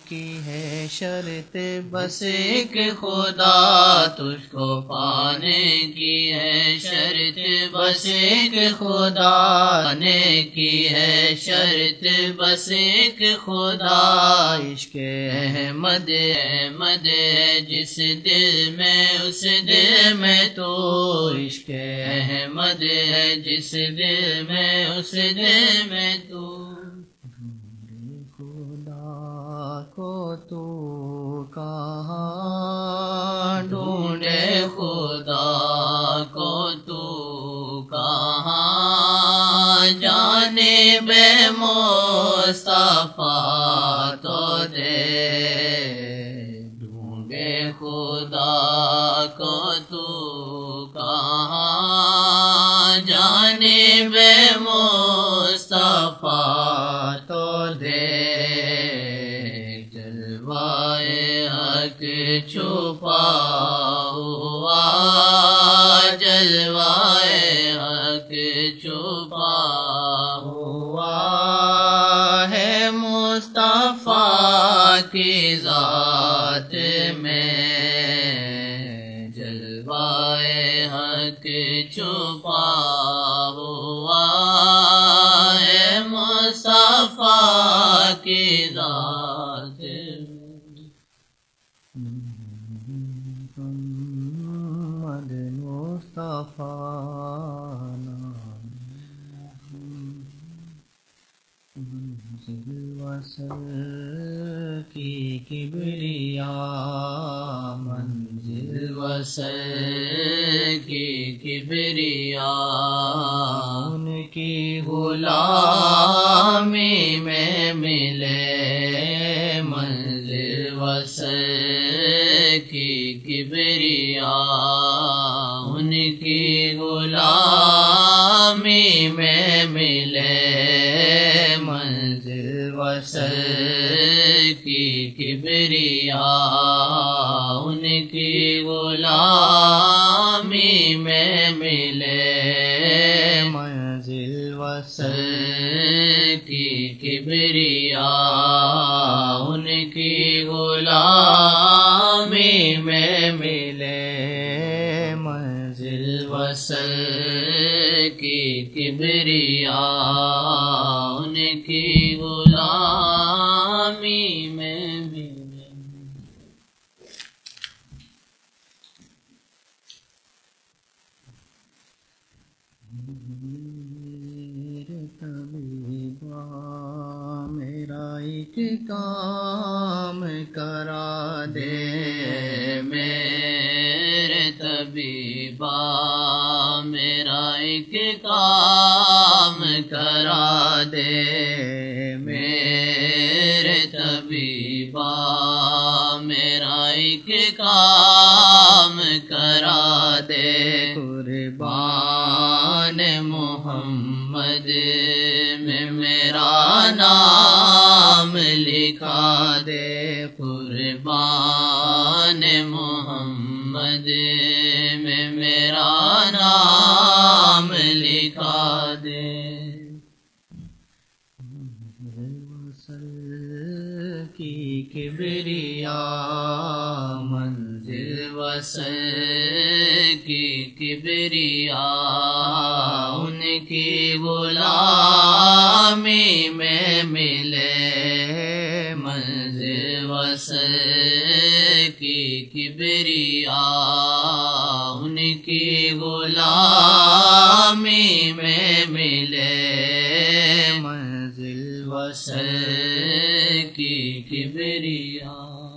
کی ہے شرط بس ایک خدا، تجھ کو پانے کی ہے شرط بس ایک خدا، پانے کی ہے شرط بس ایک خدا، عشق احمد احمد ہے جس دل میں اس دل میں تو، عشق احمد ہے جس دل میں اس دل میں تو، خدا کو تو کہاں ڈھونڈے خدا کو تو کہاں، جانب مصطفیٰ تو دے، ڈھونڈے خدا کو تو کہاں، جانب مصطفیٰ تو دے، جلوائے حق چھپا ہوا، جلوائے حق چھپا ہوا ہے مصطفیٰ کی ذات میں، جلوائے حق چھپا ہوا ہے مصطفیٰ کی ذات میں، محمد مصطفیٰ منزل وصل کی کبریا، منزل وصل کی کبریا، ان کی غلامی میں ملے، منزل وصل کی کبریا، ان کی غلامی میں ملے، منزل وصل کی کبریا، ان کی غلامی میں ملے، منزل وصل کی کبریا، ان کی غلامی میں ملے، منزل وصل کی کبریا، ان کی غلامی میں ملے۔ میرے طبیبا میرا ایک کام کرا دے، میرے طبیبا میرا ایک کام کرا دے، میرے طبیبا میرا ایک کام کرا دے، قربان محمد میں میرا نام لکھا دے، قربان محمد میں میرا نام لکھا دے، وصل کی کبریا، منزل وصل کی کبریا، ان کی غلامی میں ملے، منزل وصل کی کبریا، ان کی غلامی میں ملے، منزل وصل کی کبریا۔